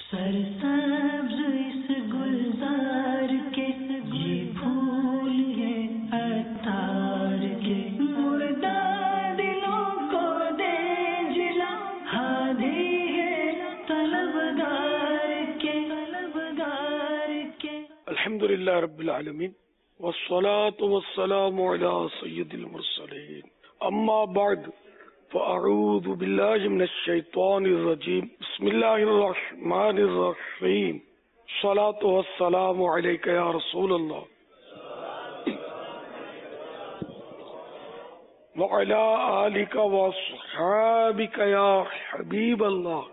سرسبز اس گلزار کے یہ پھول یہ عطار کے مردہ دلوں کو دے جلا ہادی ہے طلبگار کے الحمدللہ رب العالمین والصلاة والسلام علی سید المرسلین اما بعد فاعوذ باللہ من الشیطان الرجیم بسم اللہ الرحمن الرحیم الصلاة والسلام علیک یا رسول اللہ وعلی آلک واصحابک یا حبیب اللہ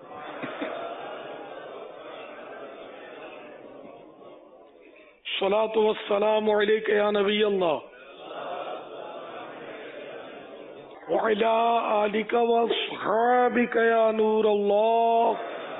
الصلاة والسلام علیک یا نبی اللہ وعلی آلک واصحابک یا نور اللہ.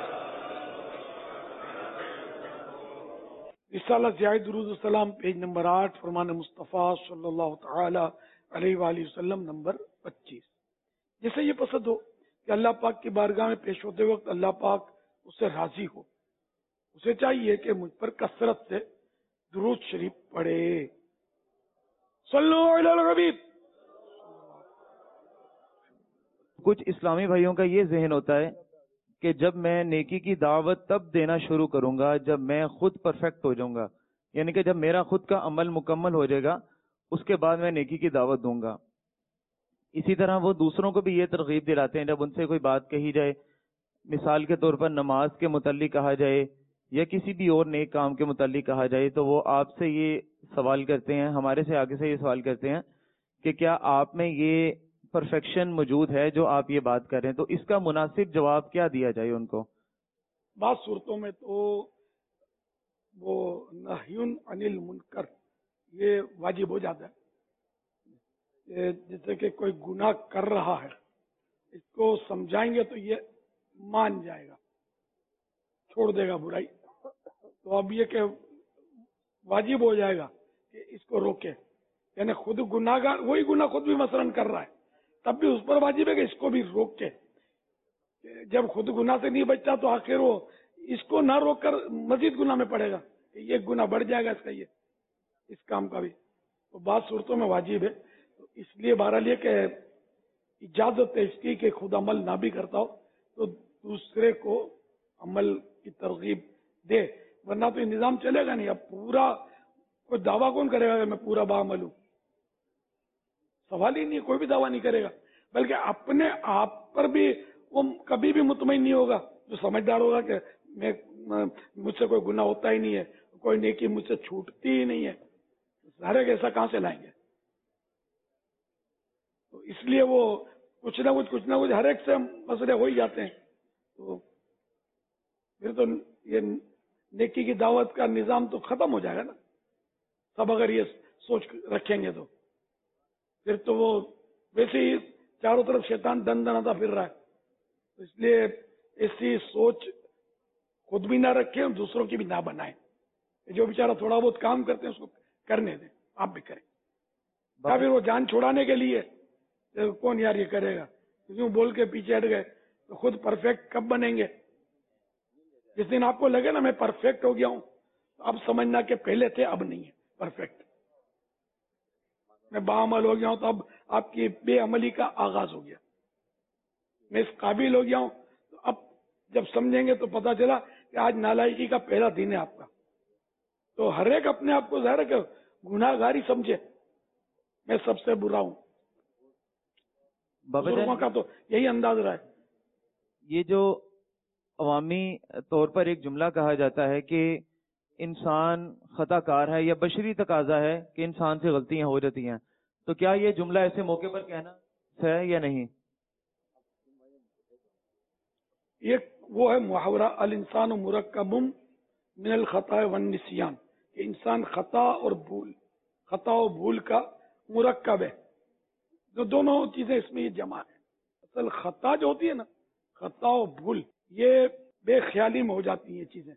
رسالہ ضیاء درود السلام پیج نمبر 8 فرمان مصطفیٰ صلی اللہ تعالی علیہ وآلہ وسلم نمبر 25. جسے یہ پسند ہو کہ اللہ پاک کی بارگاہ میں پیش ہوتے وقت اللہ پاک اس سے راضی ہو، اسے چاہیے کہ مجھ پر کثرت سے درود شریف پڑھے. صلو علی الحبیب. کچھ اسلامی بھائیوں کا یہ ذہن ہوتا ہے کہ جب میں نیکی کی دعوت تب دینا شروع کروں گا جب میں خود پرفیکٹ ہو جاؤں گا، یعنی کہ جب میرا خود کا عمل مکمل ہو جائے گا اس کے بعد میں نیکی کی دعوت دوں گا. اسی طرح وہ دوسروں کو بھی یہ ترغیب دلاتے ہیں، جب ان سے کوئی بات کہی جائے، مثال کے طور پر نماز کے متعلق کہا جائے یا کسی بھی اور نیک کام کے متعلق کہا جائے، تو وہ آپ سے یہ سوال کرتے ہیں، ہمارے سے آگے سے یہ سوال کرتے ہیں کہ کیا آپ میں یہ پرفیکشن موجود ہے جو آپ یہ بات کر رہے ہیں؟ تو اس کا مناسب جواب کیا دیا جائے ان کو؟ بعض صورتوں میں تو وہ نہی عن المنکر یہ واجب ہو جاتا ہے. جیسے کہ کوئی گناہ کر رہا ہے، اس کو سمجھائیں گے تو یہ مان جائے گا، چھوڑ دے گا برائی. تو اب یہ کہ واجب ہو جائے گا کہ اس کو روکے، یعنی خود گناہگار وہی گناہ خود بھی مثلاً کر رہا ہے، تب بھی اس پر واجب ہے کہ اس کو بھی روک کے. جب خود گناہ سے نہیں بچتا تو آخر وہ اس کو نہ روک کر مزید گناہ میں پڑے گا، یہ گناہ بڑھ جائے گا اس کا، یہ اس کام کا بھی. تو بعض صورتوں میں واجب ہے. تو اس لیے بہرحال یہ کہ اجازت ہے اس کی کہ خود عمل نہ بھی کرتا ہو تو دوسرے کو عمل کی ترغیب دے، ورنہ تو یہ نظام چلے گا نہیں. اب پورا کوئی دعویٰ کون کرے گا کہ میں پورا باعمل ہوں؟ سوال ہی نہیں، کوئی بھی دعویٰ نہیں کرے گا. بلکہ اپنے آپ پر بھی وہ کبھی بھی مطمئن نہیں ہوگا. جو سمجھدار ہوگا کہ مجھ سے کوئی گناہ ہوتا ہی نہیں ہے، کوئی نیکی مجھ سے چھوٹتی ہی نہیں ہے، ہر ایک ایسا کہاں سے لائیں گے؟ تو اس لیے وہ کچھ نہ کچھ ہر ایک سے مسئلے ہو ہی جاتے ہیں. تو پھر تو یہ نیکی کی دعوت کا نظام تو ختم ہو جائے گا نا. سب اگر یہ سوچ رکھیں گے تو پھر تو وہ ویسے ہی چاروں طرف شیطان دن دناتا پھر رہا ہے. تو اس لیے ایسی سوچ خود بھی نہ رکھیں اور دوسروں کی بھی نہ بنائیں. جو بیچارہ تھوڑا بہت کام کرتے ہیں اس کو کرنے دیں، آپ بھی کریں. یا پھر وہ جان چھڑانے کے لیے کون یار یہ کرے گا، یوں بول کے پیچھے ہٹ گئے تو خود پرفیکٹ کب بنیں گے؟ جس دن آپ کو لگے نا میں پرفیکٹ ہو گیا ہوں، اب سمجھنا کہ پہلے تھے اب نہیں ہے پرفیکٹ. میں باعمل ہو گیا ہوں تو اب آپ کی بے عملی کا آغاز ہو گیا. میں اس قابل ہو گیا ہوں تو اب جب سمجھیں گے تو پتا چلا کہ آج نالائکی کا پہلا دن ہے آپ کا. تو ہر ایک اپنے آپ کو ظاہر ہے کہ گناہ گاری سمجھے، میں سب سے برا ہوں. بزرگوں کا تو یہی انداز رہا ہے. یہ جو عوامی طور پر ایک جملہ کہا جاتا ہے کہ انسان خطا کار ہے یا بشری تقاضا ہے کہ انسان سے غلطیاں ہو جاتی ہیں، تو کیا یہ جملہ ایسے موقع پر کہنا ہے یا نہیں؟ ایک وہ ہے محاورہ الانسان مرکب من الخطا والنسیان، کہ انسان خطا اور بھول کا مرکب ہے. جو دونوں چیزیں اس میں یہ جمع ہے. اصل خطا جو ہوتی ہے نا، خطا و بھول، یہ بے خیالی میں ہو جاتی ہیں یہ چیزیں.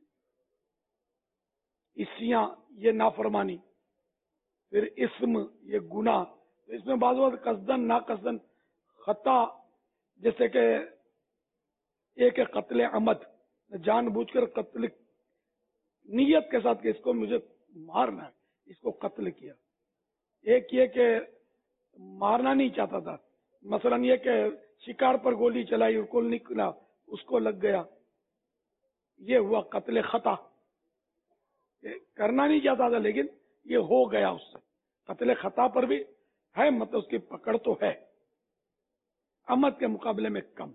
اسیاں یہ نافرمانی، پھر اسم یہ گناہ. اس میں بعض وقت قصدن ناقصدن خطا، جیسے کہ ایک قتل عمد جان بوجھ کر قتل نیت کے ساتھ کہ اس کو مجھے مارنا ہے، اس کو قتل کیا. ایک یہ کہ مارنا نہیں چاہتا تھا، مثلا یہ کہ شکار پر گولی چلائی اور کل نکلا اس کو لگ گیا، یہ ہوا قتل خطا. کرنا نہیں چاہتا تھا لیکن یہ ہو گیا اس سے. قتل خطا پر بھی ہے، مطلب اس کی پکڑ تو ہے، عمد کے مقابلے میں کم.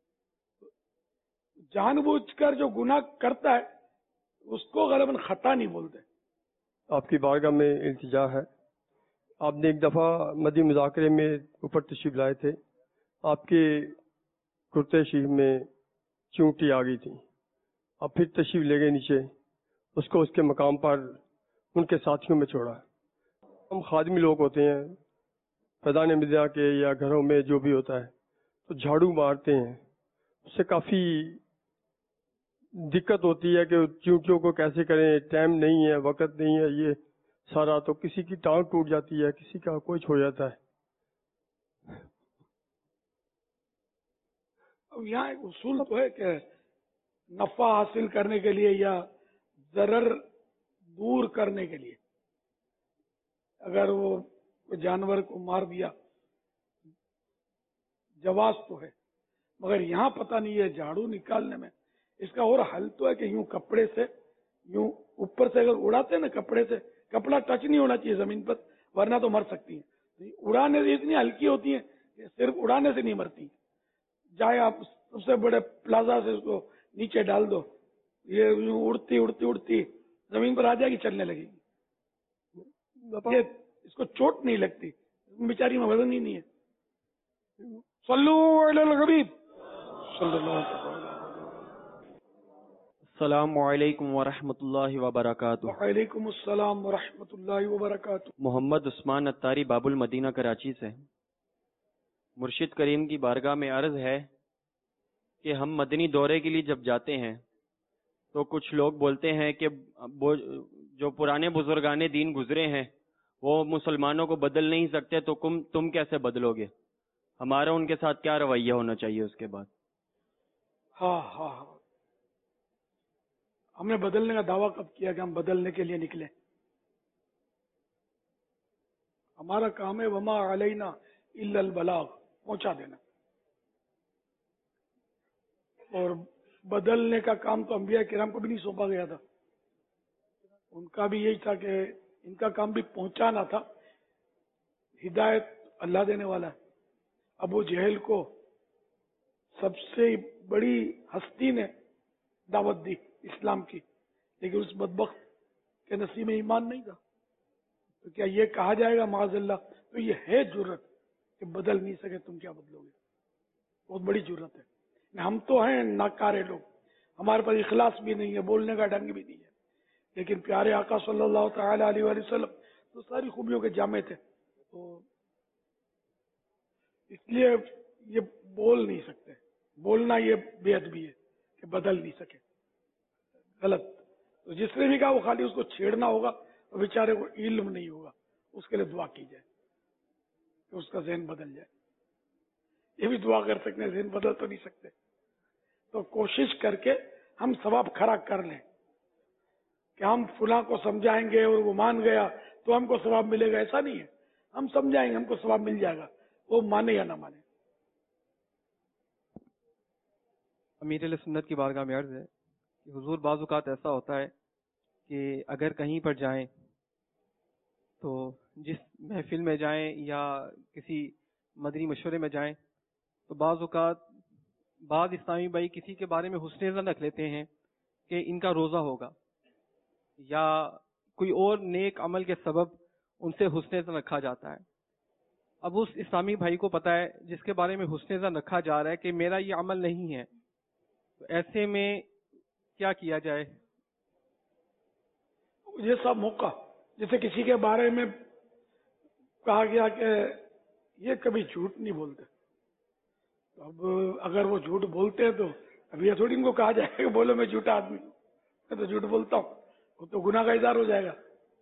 جان بوجھ کر جو گناہ کرتا ہے اس کو غالباً خطا نہیں بولتے. آپ کی بارگاہ میں التجا ہے، آپ نے ایک دفعہ مدنی مذاکرے میں اوپر تشریف لائے تھے، آپ کے کرتے شریف میں چونٹی آ گئی تھی، آپ پھر تشریف لے گئے نیچے، اس کو اس کے مقام پر ان کے ساتھیوں میں چھوڑا. ہم خادمی لوگ ہوتے ہیں، فیضان مدینہ کے یا گھروں میں جو بھی ہوتا ہے تو جھاڑو مارتے ہیں، اس سے کافی دقت ہوتی ہے کہ چونٹیوں کو کیسے کریں، ٹائم نہیں ہے، وقت نہیں ہے، یہ سارا تو کسی کی ٹانگ ٹوٹ جاتی ہے، کسی کا کچھ ہو جاتا ہے. اب یہاں ایک اصول تو ہے کہ نفع حاصل کرنے کے لیے یا ضرر دور کرنے کے لیے اگر وہ جانور کو مار دیا جواز تو ہے، مگر یہاں پتہ نہیں ہے جھاڑو نکالنے میں اس کا اور حل تو ہے کہ یوں کپڑے سے یوں اوپر سے اگر اڑاتے ہیں نا کپڑے سے، کپڑا ٹچ نہیں ہونا چاہیے زمین پر ورنہ تو مر سکتی ہیں. اڑانے سے اتنی ہلکی ہوتی ہیں کہ صرف اڑانے سے نہیں مرتی. چاہے آپ سب سے بڑے پلازا سے اس کو نیچے ڈال دو، یہ یوں اڑتی اڑتی اڑتی زمین پر آ جائے گی، چلنے لگے گی. یہ اس کو چوٹ نہیں لگتی، بیچاری میں وزن ہی نہیں ہے. صلو علی الحبیب صلی اللہ علیہ وسلم. السلام علیکم ورحمۃ اللہ وبرکاتہ. وعلیکم السلام ورحمۃ اللہ وبرکاتہ. محمد عثمان اتاری باب المدینہ کراچی سے. مرشد کریم کی بارگاہ میں عرض ہے کہ ہم مدنی دورے کے لیے جب جاتے ہیں تو کچھ لوگ بولتے ہیں کہ جو پرانے بزرگان دین گزرے ہیں وہ مسلمانوں کو بدل نہیں سکتے تو تم کیسے بدلو گے؟ ہمارا ان کے ساتھ کیا رویہ ہونا چاہیے اس کے بعد؟ ہاں ہاں ہاں، ہم نے بدلنے کا دعویٰ کب کیا کہ ہم بدلنے کے لیے نکلے؟ ہمارا کام ہے وما علینا الا البلاغ، پہنچا دینا. اور بدلنے کا کام تو انبیاء کرام کو بھی نہیں سونپا گیا تھا، ان کا بھی یہی تھا کہ ان کا کام بھی پہنچانا تھا. ہدایت اللہ دینے والا ہے. ابو جہل کو سب سے بڑی ہستی نے دعوت دی اسلام کی، لیکن اس بدبخت کے نصیب میں ایمان نہیں تھا. تو کیا یہ کہا جائے گا معاذ اللہ؟ تو یہ ہے جرت کہ بدل نہیں سکے تم کیا بدلو گے؟ بہت بڑی جرت ہے. ہم تو ہیں ناکارے لوگ، ہمارے پاس اخلاص بھی نہیں ہے، بولنے کا ڈھنگ بھی نہیں ہے، لیکن پیارے آقا صلی اللہ تعالی علیہ وآلہ وسلم تو ساری خوبیوں کے جامع تھے. تو اس لیے یہ بول نہیں سکتے. بولنا یہ بے ادبی ہے کہ بدل نہیں سکے، غلط. تو جس نے بھی کہا وہ خالی اس کو چھیڑنا ہوگا اور بیچارے کو علم نہیں ہوگا، اس کے لیے دعا کی جائے کہ اس کا ذہن بدل جائے. یہ بھی دعا کر سکتے ہیں، ذہن بدل تو نہیں سکتے. تو کوشش کر کے ہم ثواب کھڑا کر لیں کہ ہم فلاں کو سمجھائیں گے اور وہ مان گیا تو ہم کو ثواب ملے گا، ایسا نہیں ہے. ہم سمجھائیں گے، ہم کو ثواب مل جائے گا، وہ مانے یا نہ مانے. امیر علیہ سنت کی بارگاہ میں عرض ہے کہ حضور بعض اوقات ایسا ہوتا ہے کہ اگر کہیں پر جائیں تو جس محفل میں جائیں یا کسی مدنی مشورے میں جائیں تو بعض اوقات بعض اسلامی بھائی کسی کے بارے میں حسن ظن رکھ لیتے ہیں کہ ان کا روزہ ہوگا، یا کوئی اور نیک عمل کے سبب ان سے حسن ظن رکھا جاتا ہے. اب اس اسلامی بھائی کو پتا ہے جس کے بارے میں حسن ظن رکھا جا رہا ہے کہ میرا یہ عمل نہیں ہے، تو ایسے میں کیا کیا جائے؟ یہ سب موقع، جیسے کسی کے بارے میں کہا گیا کہ یہ کبھی جھوٹ نہیں بولتے، تو اب اگر وہ جھوٹ بولتے ہیں تو اب یہ تھوڑی ان کو کہا جائے کہ بولو میں جھوٹا آدمی ہوں، میں تو جھوٹ بولتا ہوں، وہ تو گناہ کا اظہار ہو جائے گا.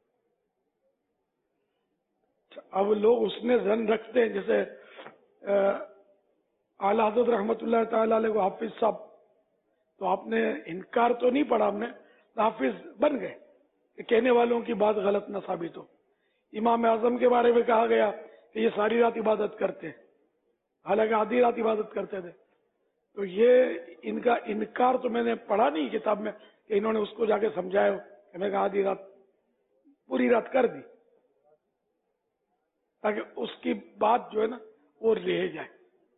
اب لوگ اس میں ظن رکھتے ہیں، جیسے اعلیٰ حضرت رحمۃ اللہ تعالی علیہ کو حافظ صاحب تو آپ نے انکار تو نہیں پڑھا، ہم نے حافظ بن گئے کہ کہنے والوں کی بات غلط نہ ثابت ہو۔ امام اعظم کے بارے میں کہا گیا کہ یہ ساری رات عبادت کرتے ہیں، حالانکہ آدھی رات عبادت کرتے تھے۔ تو یہ ان کا انکار تو میں نے پڑھا نہیں کتاب میں کہ انہوں نے اس کو جا کے سمجھایا ہو کہ میں کہا آدھی رات پوری رات کر دی، تاکہ اس کی بات جو ہے نا وہ رہ جائے۔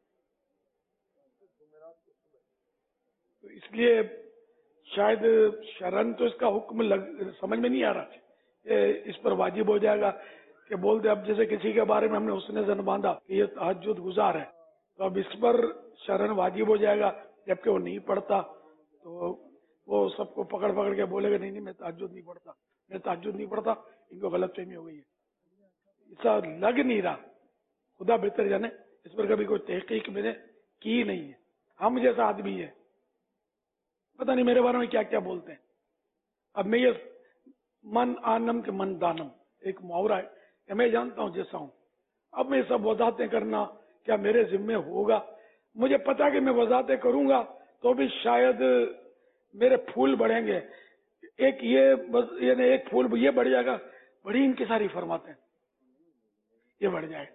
تو اس لیے شاید شرن تو اس کا حکم سمجھ میں نہیں آ رہا کہ اس پر واجب ہو جائے گا کہ بول دے۔ اب جیسے کسی کے بارے میں ہم نے حسن زن باندھا کہ یہ تہجد گزار ہے، تو اب اس پر شرن واجب ہو جائے گا، جبکہ وہ نہیں پڑھتا، تو وہ سب کو پکڑ پکڑ کے بولے گا نہیں میں تہجد نہیں پڑھتا، میں تہجد نہیں پڑھتا، ان کو غلط فہمی ہو گئی ہے۔ ایسا لگ نہیں رہا، خدا بہتر جانے، اس پر کبھی کوئی تحقیق میں نے کی نہیں ہے۔ ہم جیسا آدمی ہے، پتہ نہیں میرے بارے میں کیا کیا بولتے ہیں۔ اب میں یہ من آنم کے من دانم ایک محاورہ ہے کہ میں جانتا ہوں جیسا ہوں۔ اب میں یہ سب وضاحتیں کرنا کیا میرے ذمے ہوگا؟ مجھے پتا کہ میں وضاحتیں کروں گا تو بھی شاید میرے پھول بڑھیں گے، ایک یہ ایک پھول یہ بڑھ جائے گا، بڑی انکساری فرماتے ہیں، یہ بڑھ جائے۔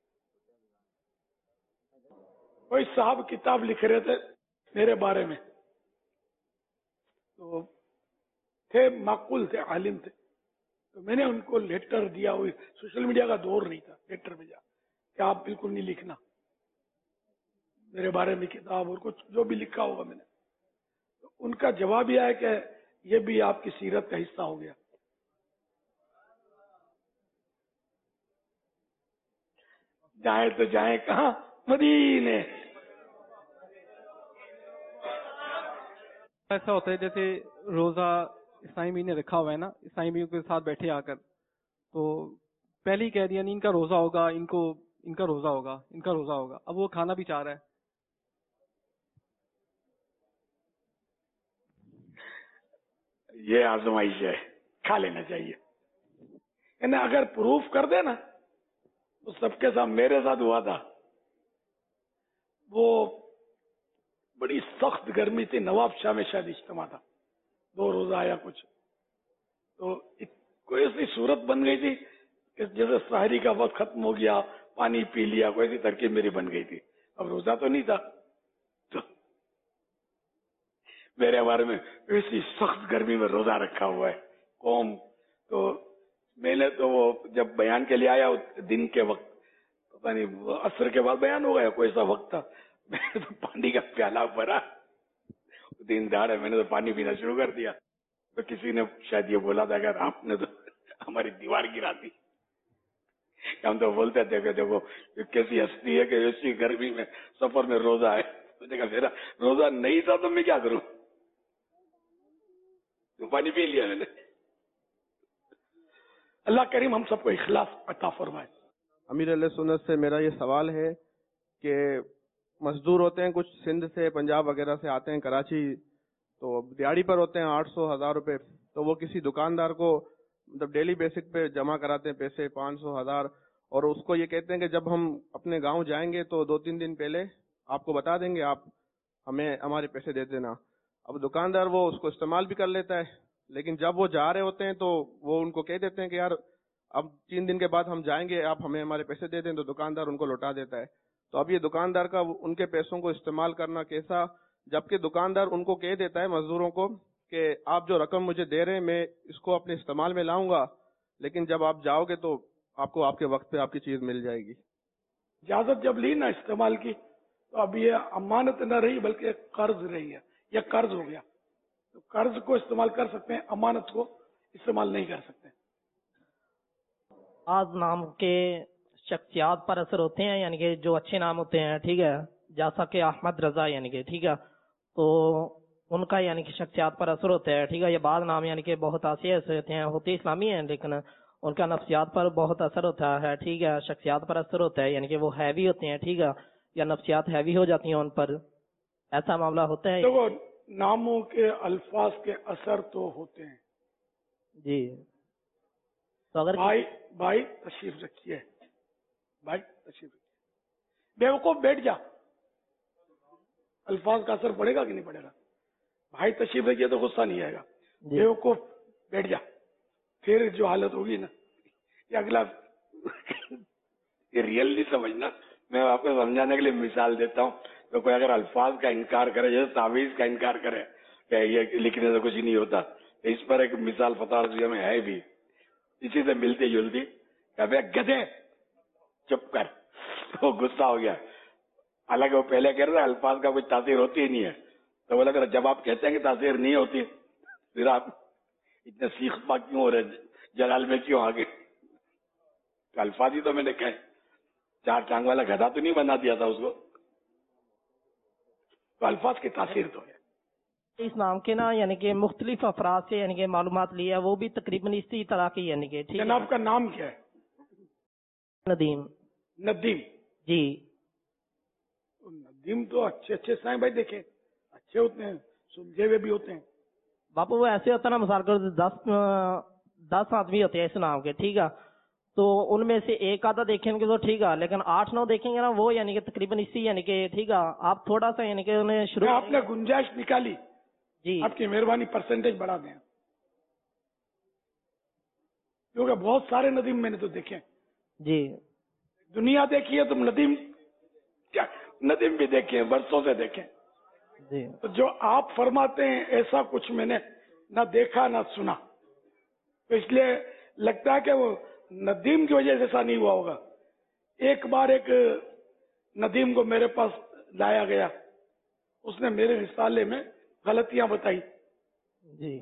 کوئی صاحب کتاب لکھ رہے تھے میرے بارے میں، تو تھے معقول تھے، عالم تھے، تو میں نے ان کو لیٹر دیا، ہوئی سوشل میڈیا کا دور نہیں تھا، لیٹر بھیجا کہ آپ بالکل نہیں لکھنا میرے بارے میں کتاب اور کچھ جو بھی لکھا ہوگا میں نے۔ تو ان کا جواب یہ ہے کہ یہ بھی آپ کی سیرت کا حصہ ہو گیا۔ جائیں تو جائیں کہاں؟ مدینے۔ ایسا ہوتا ہے جیسے روزہ عیسائی بھی نے رکھا ہوا ہے نا، عیسائی بھی کے ساتھ بیٹھے آ کر، تو پہلے ہی کہہ دیا نہیں ان کا روزہ ہوگا، ان کا روزہ ہوگا، ان کا روزہ ہوگا، اب وہ کھانا بھی چاہ رہا ہے۔ یہ آزمائش ہے، کھا لینا چاہیے۔ یعنی اگر پروف کر دے نا تو سب کے ساتھ میرے ساتھ ہوا تھا، وہ بڑی سخت گرمی تھی، نواب شاہ میں شاید اجتماع تھا، 2 روزہ آیا کچھ، تو کوئی ایسی صورت بن گئی تھی کہ جیسے سحری کا وقت ختم ہو گیا، پانی پی لیا، کوئی ایسی ترکیب میری بن گئی تھی۔ اب روزہ تو نہیں تھا، تو میرے بارے میں ایسی سخت گرمی میں روزہ رکھا ہوا ہے قوم۔ تو میں نے تو وہ جب بیان کے لیے آیا دن کے وقت، پتہ نہیں عصر کے بعد بیان ہو گیا، کوئی ایسا وقت تھا، میں نے تو پانی کا پیالہ بھرا، دن دہاڑے میں نے تو پانی پینا شروع کر دیا۔ تو کسی نے شاید یہ بولا تھا کہ آپ نے تو ہماری دیوار گرا دی۔ ہم تو بولتے تھے کہ دیکھو کیسی ہستی ہے کہ ایسی گرمی میں سفر میں روزہ ہے۔ تو نے کہا میرا روزہ نہیں تھا تو میں کیا کروں، تو پانی پی لیا میں نے۔ اللہ کریم ہم سب کو اخلاص عطا فرمائے۔ امیر علیہ سنت سے میرا یہ سوال ہے کہ مزدور ہوتے ہیں کچھ سندھ سے، پنجاب وغیرہ سے آتے ہیں کراچی، تو دیہڑی پر ہوتے ہیں 800-1000 روپے، تو وہ کسی دکاندار کو مطلب ڈیلی بیسک پہ جمع کراتے ہیں پیسے 500-1000، اور اس کو یہ کہتے ہیں کہ جب ہم اپنے گاؤں جائیں گے تو 2-3 دن پہلے آپ کو بتا دیں گے، آپ ہمیں ہمارے پیسے دے دینا۔ اب دکاندار وہ اس کو استعمال بھی کر لیتا ہے، لیکن جب وہ جا رہے ہوتے ہیں تو وہ ان کو کہہ دیتے ہیں کہ یار اب 3 دن کے بعد ہم جائیں گے، آپ ہمیں ہمارے پیسے دے دیں، تو دکاندار ان کو لوٹا دیتا ہے۔ تو اب یہ دکاندار کا ان کے پیسوں کو استعمال کرنا کیسا، جبکہ دکاندار ان کو کہہ دیتا ہے مزدوروں کو کہ آپ جو رقم مجھے دے رہے ہیں میں اس کو اپنے استعمال میں لاؤں گا، لیکن جب آپ جاؤ گے تو آپ کو آپ کے وقت پہ آپ کی چیز مل جائے گی۔ اجازت جب لی نا استعمال کی، تو اب یہ امانت نہ رہی بلکہ ایک قرض رہی ہے، یہ قرض ہو گیا۔ تو قرض کو استعمال کر سکتے ہیں، امانت کو استعمال نہیں کر سکتے۔ آج نام کے شخصیات پر اثر ہوتے ہیں، یعنی کہ جو اچھے نام ہوتے ہیں، ٹھیک ہے، جیسا کہ احمد رضا، یعنی کہ ٹھیک ہے، تو ان کا یعنی کہ شخصیات پر اثر ہوتا ہے، ٹھیک ہے۔ یہ بعض نام یعنی کہ بہت ایسے ہوتے ہیں، ہوتے اسلامی ہیں لیکن ان کا نفسیات پر بہت اثر ہوتا ہے، ٹھیک ہے، شخصیات پر اثر ہوتا ہے، یعنی کہ وہ ہیوی ہوتے ہیں، ٹھیک ہے، یا نفسیات ہیوی ہو جاتی ہیں ان پر، ایسا معاملہ ہوتا ہے۔ دیکھو ناموں کے الفاظ کے اثر تو ہوتے ہیں جی، تو اگر بھائی تشریف رکھیے، بھائی تشریف رکھیے، بیوقوف بیٹھ جا، الفاظ کا اثر پڑے گا کہ نہیں پڑے گا؟ भाई तशरीफ रखिए तो गुस्सा नहीं आएगा, बेवकूफ बैठ जा, फिर जो हालत होगी ना, ये अगला ये रियल नहीं समझना। मैं आपको समझाने के लिए मिसाल देता हूँ। तो कोई अगर अल्फाज का इनकार करे, जैसे तावीज का इनकार करे कि ये लिखने से कुछ नहीं होता, तो इस पर एक मिसाल फतवा रज़िया में है भी, इसी से मिलती जुलती। अबे गधे चुप कर, तो गुस्सा हो गया। हालांकि वो पहले कह रहे थे अल्फाज का कुछ तासीर होती ही नहीं है, तो बोला अगर जब आप कहते हैं कि तासीर नहीं होती, फिर आप इतने सीख पा क्यों हो रहे, जलाल में क्यों आगे? तो अल्फाज ही तो मैंने कहे, 4 टांग वाला गधा तो नहीं बना दिया था उसको, तो अल्फाज की तासीर तो है। इस नाम के ना यानी कि मुख्तलिफ अफराद से यानी कि मालूमात लिया, वो भी तकरीबन इसी तरह की यानी कि। ठीक है, जनाब का नाम क्या है? नदीम। नदीम जी। तो नदीम तो अच्छे अच्छे साईं भाई देखे, अच्छे होते हैं, सुलझे हुए भी होते हैं। बापू वो ऐसे होता है ना, मिसाल करो 10 आदमी होते हैं इस नाम के, ठीक है, तो उनमें से एक आधा देखेंगे तो ठीक है, लेकिन 8-9 देखेंगे ना, वो यानी कि तकरीबन इसी यानी कि ठीक है, आप थोड़ा सा यानी कि उन्हें शुरू आपने गुंजाइश निकाली जी, आपकी मेहरबानी, परसेंटेज बढ़ा दें, क्योंकि बहुत सारे नदीम मैंने तो देखे जी। दुनिया देखी है, तुम नदीम क्या, नदीम भी देखे हैं, बरसों से देखे। जी। तो जो आप फरमाते हैं ऐसा कुछ मैंने ना देखा ना सुना, तो इसलिए लगता है कि वो नदीम की वजह से ऐसा नहीं हुआ होगा। एक बार एक नदीम को मेरे पास लाया गया, उसने मेरे रिसाले में गलतियां बताई जी।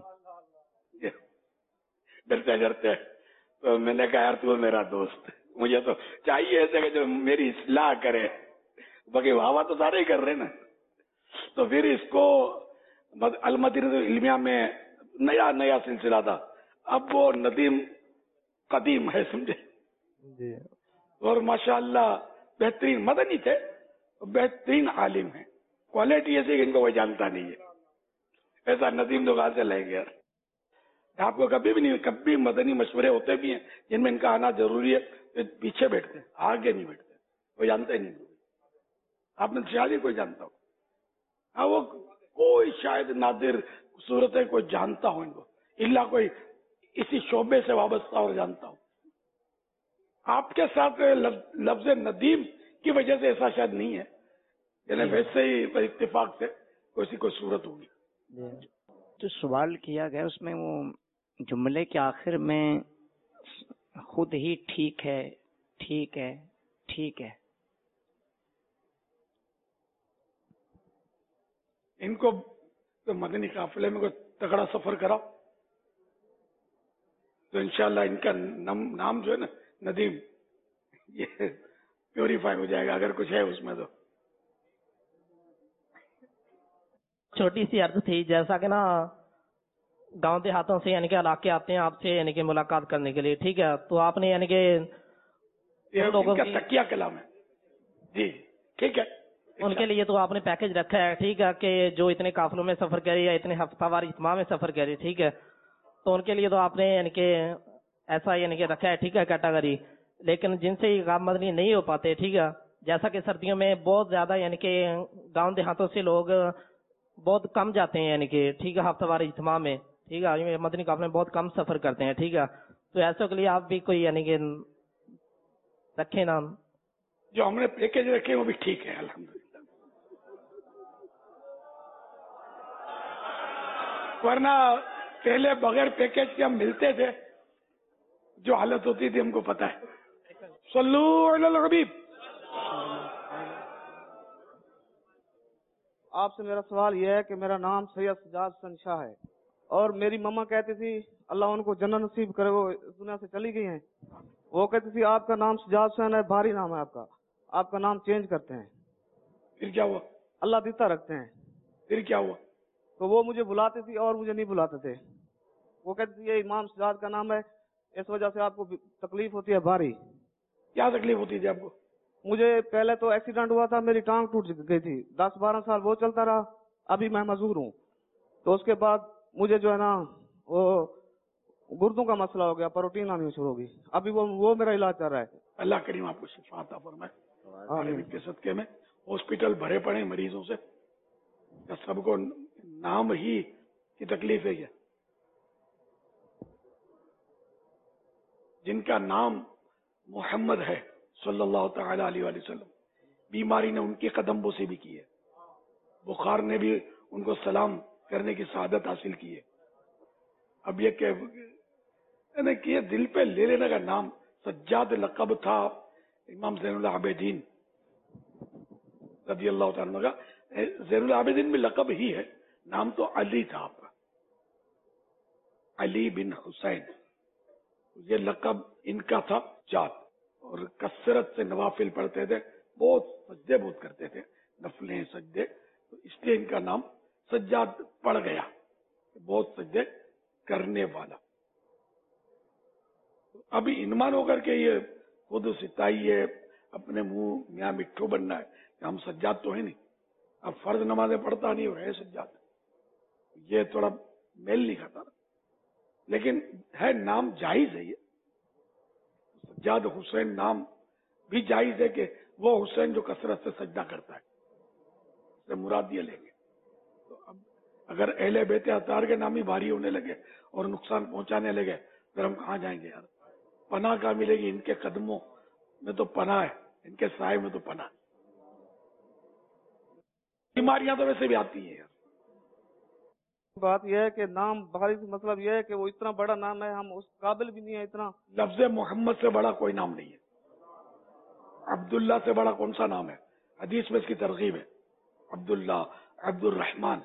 डरते डरते, तो मैंने कहा यार तू मेरा दोस्त, मुझे तो चाहिए ऐसे कि जो मेरी इस्लाह करे, बाकी वाह तो सारे ही कर रहे ना। तो फिर इसको अल-मदीनह इल्मिया में नया सिलसिला था, अब वो नदीम कदीम है, समझे जी। और माशाअल्लाह बेहतरीन मदनी थे, बेहतरीन आलिम है, क्वालिटी ऐसी कि इनको कोई जानता नहीं है। ऐसा नदीम तो कहां से लेंगे यार? आपको कभी भी नहीं, कभी मदनी मशवरे होते भी हैं जिनमें इनका आना जरूरी है, तो पीछे बैठते हैं, आगे नहीं बैठते, कोई जानता ही नहीं। आपने शायद ही कोई जानता हो, हाँ वो कोई शायद नादिर सूरत है कोई जानता हो इनको, इल्ला कोई इसी शोबे से वाबस्ता और जानता हो। आपके साथ लफ्ज नदीम की वजह से ऐसा शायद नहीं है, यानी वैसे ही इत्तेफाक से कोई सूरत होगी। जो सवाल किया गया उसमें वो जुमले के आखिर में खुद ही ठीक है, ठीक है, ठीक है, इनको तो मदनी काफिले में कोई तगड़ा सफर कराओ तो इंशाल्लाह इनका नाम जो है ना नदीम, ये प्योरीफाई हो जाएगा अगर कुछ है उसमें। तो छोटी सी अर्ज थी, जैसा कि ना गांव देहातों से यानी कि इलाके आते हैं आपसे यानी कि मुलाकात करने के लिए, ठीक है, तो आपने यानी कि लोगों का की तकिया कलाम है जी, ठीक है, उनके लिए तो आपने पैकेज रखा है, ठीक है, कि जो इतने काफिलों में सफर करे या इतने हफ्तावार इज्तिमा में सफर करे, ठीक है, तो उनके लिए तो आपने यानी कि ऐसा यानी कि रखा है, ठीक है, कैटेगरी। लेकिन जिनसे इक़ामत मदनी नहीं हो पाते, ठीक है, जैसा कि सर्दियों में बहुत ज्यादा यानी कि गांव देहातों से लोग बहुत कम जाते हैं यानी कि, ठीक है, हफ्तावार इज्तिमा में, ठीक है, मदनी काफिले में बहुत कम सफर करते हैं, ठीक है, तो ऐसे के लिए आप भी कोई यानी कि रखे नाम, जो हमने पैकेज रखे वो भी ठीक है अल्हम्दुलिल्लाह। वरना पहले बगैर पैकेज के हम मिलते थे, जो हालत होती थी हमको पता है। सल्लू अलल हबीब। आपसे मेरा सवाल यह है कि मेरा नाम सैयद सजाद हसन शाह है और मेरी मम्मा कहती थी अल्लाह उनको जन्नत नसीब करे, वो इस दुनिया से चली गई हैं। वो कहती थी आपका नाम सजाद हुसैन है, भारी नाम है आपका नाम चेंज करते हैं। फिर क्या हुआ? अल्लाह देता रखते हैं। फिर क्या हुआ? तो वो मुझे बुलाती थी और मुझे नहीं बुलाते थे। वो कहती थी ये इमाम सजाद का नाम है, इस वजह से आपको तकलीफ होती है भारी। क्या तकलीफ होती थी आपको? मुझे पहले तो एक्सीडेंट हुआ था, मेरी टांग टूट गई थी, 10-12 साल वो चलता रहा, अभी मैं मजदूर हूँ। तो उसके बाद मुझे जो है ना वो गुर्दों का मसला हो गया, प्रोटीन आनी शुरू होगी, अभी वो मेरा इलाज चल रहा है। अल्लाह करीम आपको शिफा अता फरमाए। के सदके में हॉस्पिटल भरे पड़े मरीजों से, सबको नाम ही की तकलीफ है क्या? जिनका नाम मोहम्मद है सल्लल्लाहु तआला अलैहि वसल्लम, बीमारी ने उनके कदम बोसे भी की है, बुखार ने भी उनको सलाम करने की शहादत हासिल की है। अब ये कि दिल पे ले लेने का नाम, सज्जाद लक़ब था इमाम ज़ैनुल आबिदीन रज़ी अल्लाह तआला अन्हु का। ज़ैनुल आबिदीन भी लक़ब ही है, नाम तो अली था आपका, अली बिन हुसैन, ये लक़ब इनका था जात। और कसरत से नवाफिल पढ़ते थे, बहुत सज्दे बहुत करते थे, नफले सज्दे, तो इसलिए इनका नाम सज्जाद पड़ गया, बहुत सज्दे करने वाला। अभी इनमान होकर के ये खुद सिताई है, अपने मुंह मियाँ मिट्ठू बनना है, हम सज्जाद तो है नहीं, अब फर्ज नमाजें पढ़ता नहीं है सज्जाद, ये थोड़ा मेल नहीं खाता, लेकिन है नाम जायज है। ये सज्जाद हुसैन नाम भी जायज है कि वो हुसैन जो कसरत से सजदा करता है, से मुराद ये लेंगे। तो अब अगर अहले बेते अतार के नाम ही भारी होने लगे और नुकसान पहुंचाने लगे, फिर हम कहाँ जाएंगे यार? पनाह कहाँ मिलेगी? इनके कदमों में तो पनाह है, इनके साए में तो पनाह। बीमारियां तो वैसे भी आती हैं यार। बात यह है कि नाम भारी से मतलब यह है कि वो इतना बड़ा नाम है, हम उस काबिल भी नहीं है इतना। लफ्ज़ मोहम्मद से बड़ा कोई नाम नहीं है। अब्दुल्ला से बड़ा कौन सा नाम है? हदीस में इसकी तरगीब है, अब्दुल्ला, अब्दुल रहमान।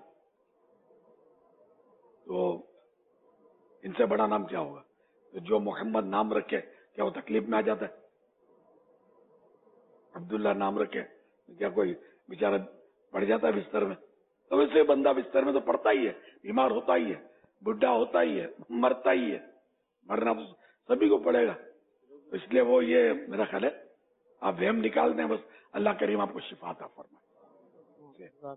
तो इनसे बड़ा नाम क्या होगा? तो जो मोहम्मद नाम रखे क्या वो तकलीफ में आ जाता है? अब्दुल्ला नाम रखे क्या कोई बेचारा पड़ जाता है बिस्तर में? तो वैसे बंदा बिस्तर में तो पड़ता ही है, बीमार होता ही है, बुढ़ा होता ही है, मरता ही है, मरना तो सभी को पड़ेगा। तो इसलिए वो ये मेरा ख्याल है आप वहम निकाल दें, बस अल्लाह करीम आपको शिफा अता फरमाए।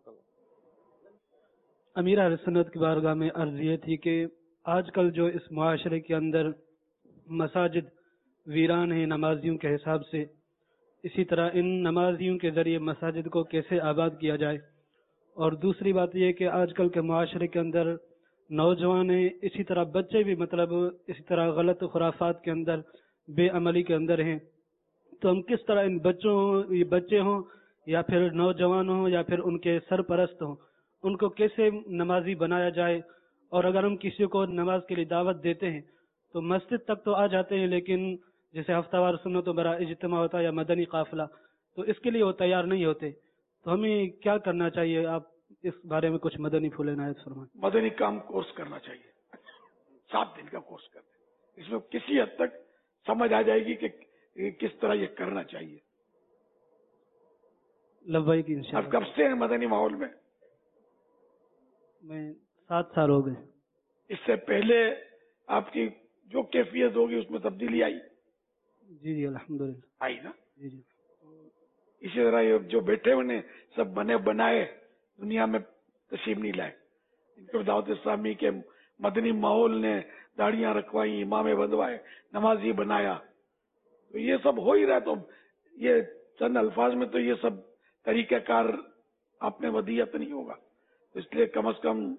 अमीर अहले सुन्नत की बारगाह में अर्ज ये थी कि आजकल जो इस मुआशरे के अंदर मसाजिद वीरान है नमाजियों के हिसाब से, इसी तरह इन नमाजियों के जरिए मसाजिद को कैसे आबाद किया जाए। और दूसरी बात यह कि आजकल के मुआशरे के अंदर नौजवान हैं, इसी तरह बच्चे भी मतलब इसी तरह गलत खुराफात के अंदर, बेअमली के अंदर हैं। तो हम किस तरह इन बच्चों, ये बच्चे हों या फिर नौजवान हों या फिर उनके सरपरस्त हों, उनको कैसे नमाजी बनाया जाए। और अगर हम किसी को नमाज के लिए दावत देते हैं तो मस्जिद तक तो आ जाते हैं, लेकिन जैसे हफ्तावार सुन्नतों बरा इज्तिमा होता है या मदनी काफिला, तो इसके लिए वो तैयार नहीं होते। तो हमें क्या करना चाहिए? आप इस बारे में कुछ मदनी फूले नायत फरमाएं। मदनी काम कोर्स करना चाहिए, 7 दिन का कोर्स करते हैं, इसमें किसी हद तक समझ आ जाएगी कि किस तरह ये करना चाहिए। लब्बाई की अब कब से हैं मदनी माहौल में? मैं 7 साल हो गए। इससे पहले आपकी जो कैफियत होगी उसमें तब्दीली आई? जी जी अल्हम्दुलिल्लाह आई ना। जी जी। इसी तरह ये जो बैठे हुए सब बने बनाए दुनिया में तशरीफ नहीं लाए, इनको दावत इस्लामी के मदनी माहौल ने दाढ़ियां रखवाई, इमामे बंधवाए, नमाजी बनाया, तो ये सब हो ही रहा है। तो ये चंद अल्फाज में तो ये सब तरीक़ाकार आप में वदीयत नहीं होगा, तो इसलिए कम से कम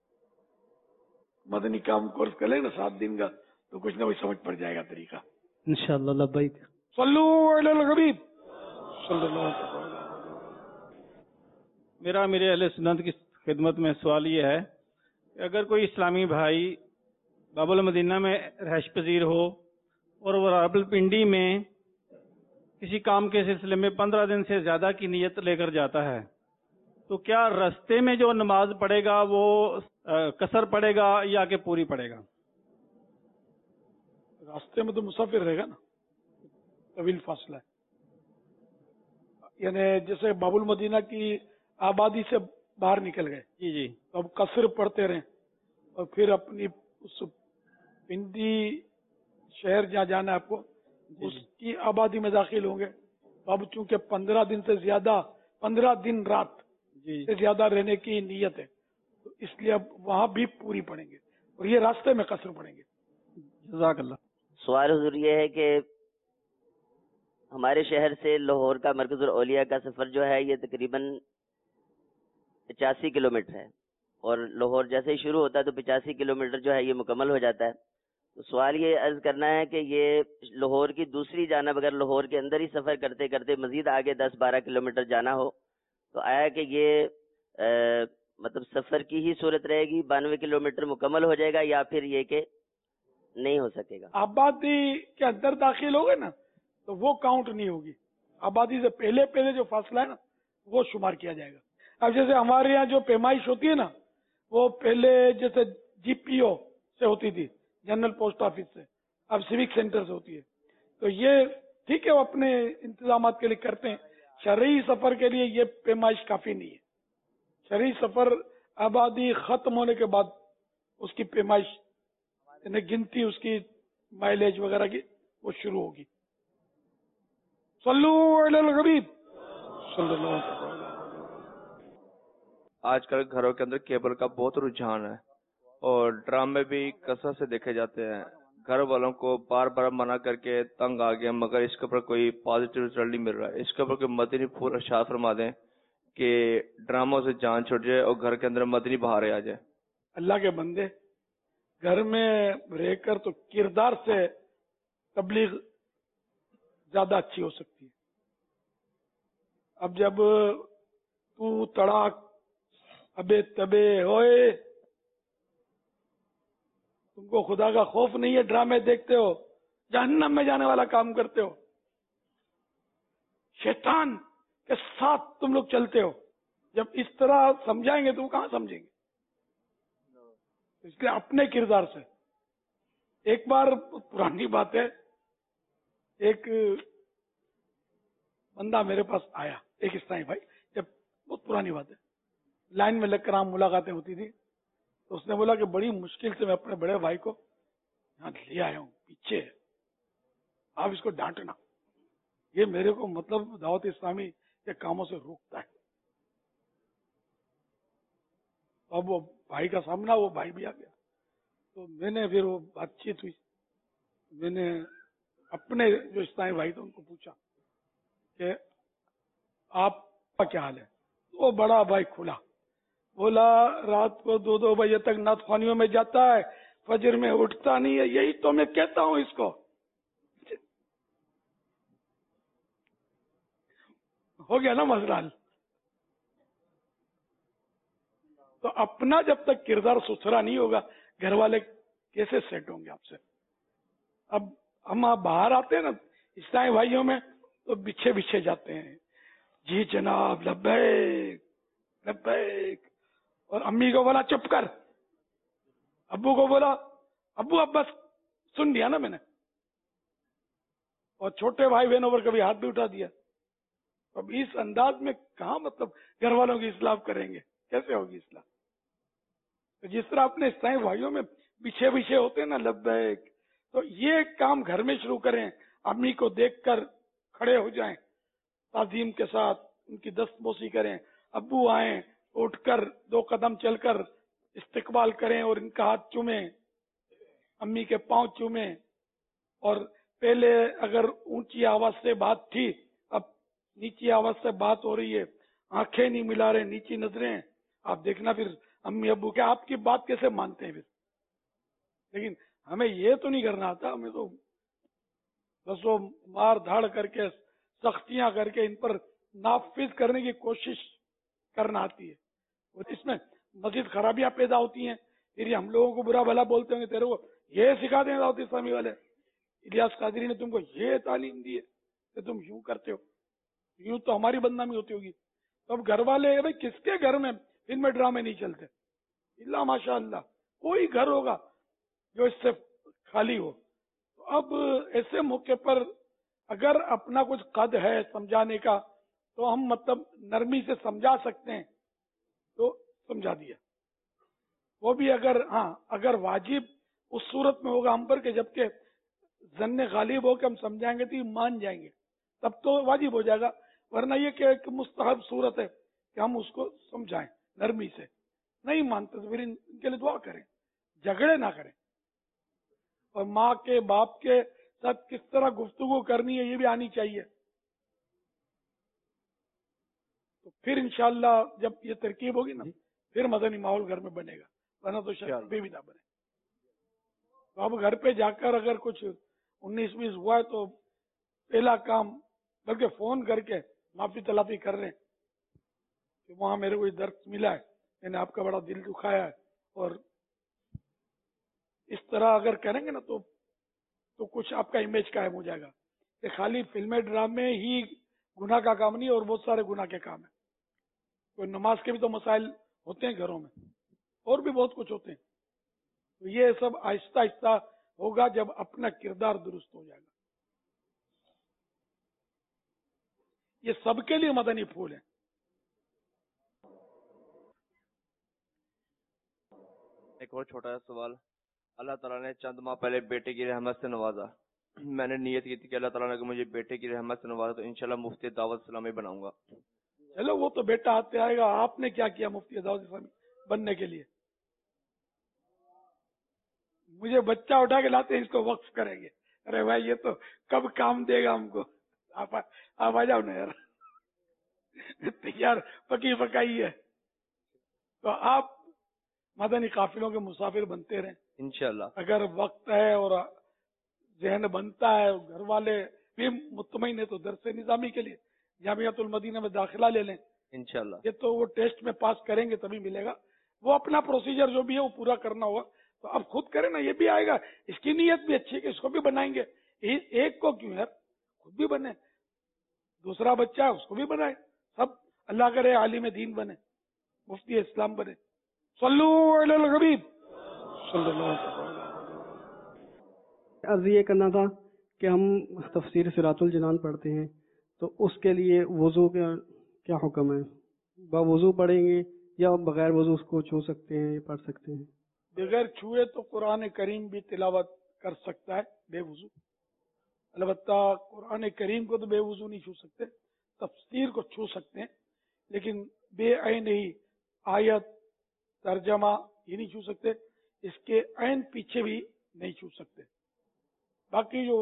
मदनी काम कोर्स कर लेना 7 दिन का, तो कुछ ना कुछ समझ पड़ जाएगा तरीका इंशाअल्लाह। लब्बाइक। सल्लू अलल हबीब सल्लल्लाहु अलैहि वसल्लम। मेरे अहले सुन्नत की खिदमत में सवाल ये है कि अगर कोई इस्लामी भाई बाबुल मदीना में रहश पजीर हो और वो रावलपिंडी में किसी काम के सिलसिले में 15 दिन से ज्यादा की नियत लेकर जाता है, तो क्या रास्ते में जो नमाज पढ़ेगा वो कसर पड़ेगा या कि पूरी पड़ेगा? रास्ते में तो मुसाफिर रहेगा ना, तवील फासला है। यानी जैसे बाबुल मदीना की आबादी से बाहर निकल गए, जी जी, तो अब कसर पढ़ते रहे और फिर अपनी उस पिंडी शहर जहाँ जाना है आपको, उसकी आबादी में दाखिल होंगे। तो अब चूंकि 15 दिन से ज्यादा, 15 दिन रात से ज्यादा रहने की नीयत है, तो इसलिए अब वहां भी पूरी पड़ेंगे और ये रास्ते में कसर पड़ेंगे। जज़ाकल्लाह। सवाल हुजूर ये है कि हमारे शहर से लाहौर का मरकजुल औलिया का सफर जो है ये तकरीबन 85 किलोमीटर है, اور لاہور جیسے ہی شروع ہوتا ہے تو 85 کلومیٹر جو ہے یہ مکمل ہو جاتا ہے. تو سوال یہ عرض کرنا ہے کہ یہ لاہور کی دوسری جانب اگر لاہور کے اندر ہی سفر کرتے کرتے مزید آگے 10-12 کلومیٹر جانا ہو تو آیا کہ یہ مطلب سفر کی ہی صورت رہے گی, 92 کلومیٹر مکمل ہو جائے گا, یا پھر یہ کہ نہیں ہو سکے گا؟ آبادی کے اندر داخل ہوگے نا تو وہ کاؤنٹ نہیں ہوگی. آبادی سے پہلے جو فاصلہ ہے نا وہ شمار کیا جائے گا. اب جیسے ہمارے یہاں جو پیمائش ہوتی ہے نا وہ پہلے جیسے جی پی او سے ہوتی تھی, جنرل پوسٹ آفس سے, اب سیوک سینٹر سے ہوتی ہے. تو یہ ٹھیک ہے, وہ اپنے انتظامات کے لیے کرتے ہیں. شرعی سفر کے لیے یہ پیمائش کافی نہیں ہے. شرعی سفر آبادی ختم ہونے کے بعد اس کی پیمائش یعنی گنتی اس کی مائلیج وغیرہ کی وہ شروع ہوگی. صلو علی الحبیب صلی اللہ علیہ وسلم. آج کل گھروں کے اندر کیبل کا بہت رجحان ہے اور ڈرامے بھی کثرت سے دیکھے جاتے ہیں. گھر والوں کو بار بار منع کر کے تنگ آ گیا, مگر اس کے اوپر کوئی پازیٹیو رزلٹ نہیں مل رہا ہے. اس کے اوپر کوئی مدنی پھول ارشاد فرما دیں کہ ڈراموں سے جان چھوٹ جائے اور گھر کے اندر مدنی بہاریں آ جائے. اللہ کے بندے, گھر میں رہ کر تو کردار سے تبلیغ زیادہ اچھی ہو سکتی ہے. اب جب تو تڑاک ابے تبے ہوئے, تم کو خدا کا خوف نہیں ہے, ڈرامے دیکھتے ہو, جہنم میں جانے والا کام کرتے ہو, شیطان کے ساتھ تم لوگ چلتے ہو. جب اس طرح سمجھائیں گے تو وہ کہاں سمجھیں گے؟ اس لیے اپنے کردار سے. ایک بار پرانی بات ہے, ایک بندہ میرے پاس آیا, ایک اسلامی بھائی, جب بہت پرانی بات ہے, لائن میں لگ کر عام ملاقاتیں ہوتی تھی. تو اس نے بولا کہ بڑی مشکل سے میں اپنے بڑے بھائی کو یہاں لے آیا ہوں, پیچھے آپ اس کو ڈانٹنا, یہ میرے کو مطلب دعوت اسلامی کے کاموں سے روکتا ہے. اب وہ بھائی کا سامنا, وہ بھائی بھی آ گیا. تو میں نے پھر وہ بات چیت ہوئی, میں نے اپنے جو اسلامی بھائی تھے ان کو پوچھا کہ آپ کا کیا حال ہے. وہ بڑا بھائی کھلا, بولا رات کو 2 بجے تک نعت خوانیوں میں جاتا ہے, فجر میں اٹھتا نہیں ہے. یہی تو میں کہتا ہوں اس کو. ہو گیا نا مسئلہ حل. تو اپنا جب تک کردار ستھرا نہیں ہوگا گھر والے کیسے سیٹ ہوں گے آپ سے؟ اب ہم آپ باہر آتے ہیں نا اسلامی بھائیوں میں تو بچھے جاتے ہیں, جی جناب لبیک لبیک, اور امی کو بولا چپ کر, ابو کو بولا ابو اب بس سن لیا نا میں نے, اور چھوٹے بھائی بہنوں پر کبھی ہاتھ بھی اٹھا دیا. اب اس انداز میں کہاں مطلب گھر والوں کی اصلاح کریں گے, کیسے ہوگی اصلاح؟ تو جس طرح اپنے اسلامی بھائیوں میں پیچھے ہوتے ہیں نا لبیک, تو یہ کام گھر میں شروع کریں. امی کو دیکھ کر کھڑے ہو جائیں, تعظیم کے ساتھ ان کی دست بوسی کریں. ابو آئیں, اٹھ کر 2 قدم چل کر استقبال کریں اور ان کا ہاتھ چومیں, امی کے پاؤں چومیں. اور پہلے اگر اونچی آواز سے بات تھی, اب نیچی آواز سے بات ہو رہی ہے, آنکھیں نہیں ملا رہے, نیچی نظریں. آپ دیکھنا پھر امی ابو کے آپ کی بات کیسے مانتے ہیں پھر. لیکن ہمیں یہ تو نہیں کرنا آتا, ہمیں تو بس وہ مار دھاڑ کر کے سختیاں کر کے ان پر نافذ کرنے کی کوشش کرنا آتی ہے. اور اس میں مزید خرابیاں پیدا ہوتی ہیں. پھر یہ ہم لوگوں کو برا بھلا بولتے ہوں گے, تیرے کو یہ سکھا دیں دعوت اسلامی والے, الیاس قادری نے تم کو یہ تعلیم دی ہے کہ تم یوں کرتے ہو, یوں تو ہماری بدنامی ہوتی ہوگی. تو اب گھر والے بھائی کس کے گھر میں ان میں ڈرامے نہیں چلتے؟ اللہ ماشاء اللہ کوئی گھر ہوگا جو اس سے خالی ہو. تو اب ایسے موقع پر اگر اپنا کچھ قد ہے سمجھانے کا تو ہم مطلب نرمی سے سمجھا سکتے ہیں تو سمجھا دیا. وہ بھی اگر واجب اس صورت میں ہوگا ہم پر کہ جبکہ ظن غالب ہو کہ ہم سمجھائیں گے تو یہ مان جائیں گے, تب تو واجب ہو جائے گا. ورنہ یہ کہ ایک مستحب صورت ہے کہ ہم اس کو سمجھائیں نرمی سے. نہیں مانتے تو پھر ان کے لیے دعا کریں, جھگڑے نہ کریں. اور ماں کے باپ کے ساتھ کس طرح گفتگو کرنی ہے یہ بھی آنی چاہیے. تو پھر انشاءاللہ جب یہ ترکیب ہوگی نا फिर मदनी माहौल घर में बनेगा, वरना तो शायद कभी भी ना बने। तो अब घर पे जाकर अगर कुछ 19-20 हुआ है तो पहला काम, बल्कि फोन करके माफी तलाफी कर रहे हैं कि वहां मेरे को दर्द मिला है, मैंने आपका बड़ा दिल दुखाया है, और इस तरह अगर करेंगे ना तो कुछ आपका इमेज कायम हो जाएगा कि खाली फिल्में ड्रामे ही गुनाह का काम नहीं, और बहुत सारे गुनाह के काम है। कोई नमाज के भी तो मसाइल होते हैं घरों में, और भी बहुत कुछ होते हैं। तो ये सब आहिस्ता आहिस्ता होगा जब अपना किरदार दुरुस्त हो जाएगा। ये सबके लिए मदनी फूल है। एक और छोटा सा सवाल, अल्लाह ताला ने चंद माह पहले बेटे की रहमत से नवाजा, मैंने नियत की थी कि अल्लाह ताला ने मुझे बेटे की रहमत से नवाजा तो इंशाल्लाह मुफ्ती दावत इस्लामी बनाऊंगा। चलो वो तो बेटा आते आएगा, आपने क्या किया मुफ्ती दावत इस्लामी बनने के लिए? मुझे बच्चा उठा के लाते इसको वक्फ करेंगे, अरे भाई ये तो कब काम देगा हमको, आप आ जाओ ना यार, तैयार पकी पकाई है। तो आप मदनी काफिलों के मुसाफिर बनते रहें इंशाल्लाह। अगर वक्त है और जहन बनता है, घर वाले भी मुतमईन है तो दरसे निजामी के लिए जामियातुल मदीना में दाखिला ले लें इंशाल्लाह। ये तो वो टेस्ट में पास करेंगे तभी मिलेगा। वो अपना प्रोसीजर जो भी है वो पूरा करना होगा। तो अब खुद करें ना, ये भी आएगा, इसकी नीयत भी अच्छी है कि इसको भी बनाएंगे। एक को क्यों यार, खुद भी बने, दूसरा बच्चा है उसको भी बनाए, सब अल्लाह करे आलिम दीन बने, मुफ्ती इस्लाम बने। सल्लू अलल हबीब सल्लल्लाहु अलैहि वसल्लम। अर्ज ये करना था कि हम तफसीर सिरातुल जिनान पढ़ते हैं, तो उसके लिए वुजू का क्या हुक्म है? बावुजू पढ़ेंगे या बगैर वुजू उसको छू सकते हैं, पढ़ सकते हैं? बगैर छुए तो कुरान करीम भी तिलावत कर सकता है बेवुजू। अलबत्ता कुरान करीम को तो बेवुजू नहीं छू सकते, तफसीर को छू सकते हैं, लेकिन बेअइन ही आयत तर्जमा ये नहीं छू सकते, इसके ऐन पीछे भी नहीं छू सकते। बाकी जो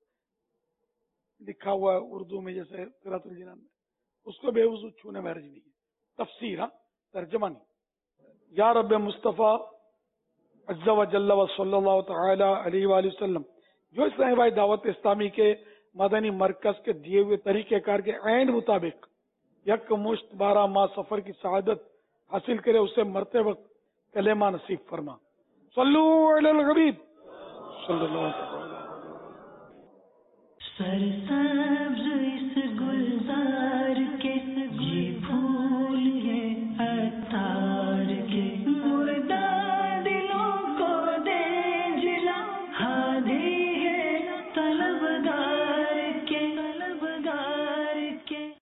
लिखा हुआ है उर्दू में जैसे सिरातुल जिनान में, उसको बेवुजू छूने में हर्ज नहीं है। तफसीर, हाँ, तर्जमा नहीं। या रब मुस्तफ़ा अज़्ज़ा व जल्ला व सल्लल्लाहु तआला अलैहि वसल्लम, जो इस्लामी भाई दावत इस्लामी के मदनी मरकज के दिए हुए तरीक़ेकार के ऐन मुताबिक यक मुश्त 12 माह सफर की शहादत हासिल करे, उसे मरते वक्त कलेमा नसीब फरमा। सल्लू अलल हबीब सल्लल्लाहु अलैहि वसल्लम। सरसब्ज़ इस गुलजार